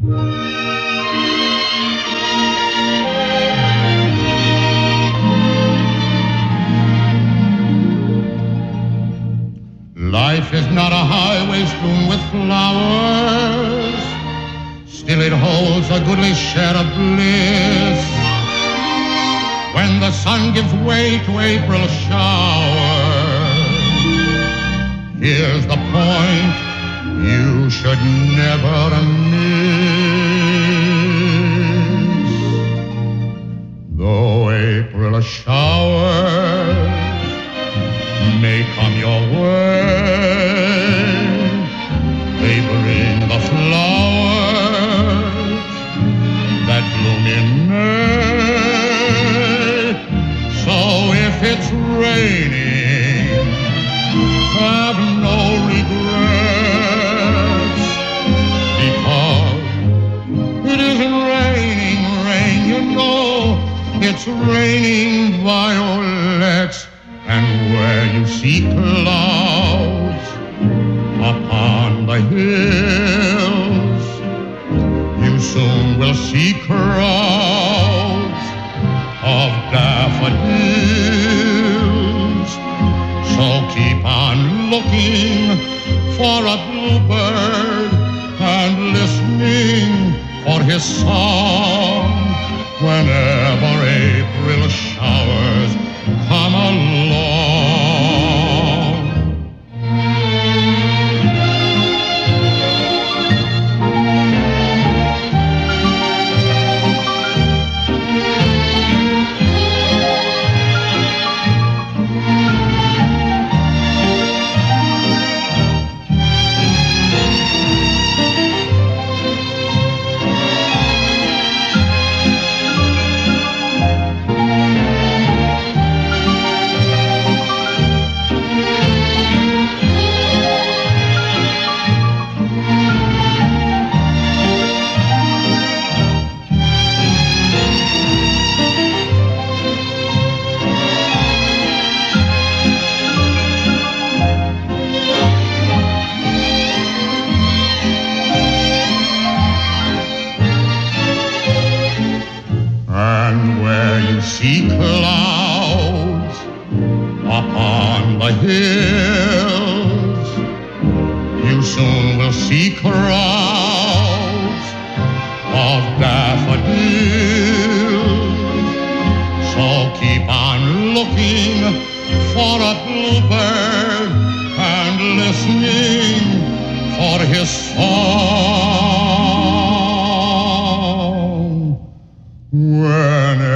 Life is not a highway strewn with flowers, still it holds a goodly share of bliss. When the sun gives way to April showers, here's the point you should never miss. Though April showers may come your way, they bring the flowers that bloom in May. So if it's raining, have no regrets, because it isn't raining rain, you know, it's raining violets. And where you see clouds upon the hills, you soon will see crowds of daffodils. So keep on looking for a bluebird and listening for his song whenever April showers come along. See clouds upon the hills, you soon will see crowds of daffodils. So keep on looking for a bluebird and listening for his song whenever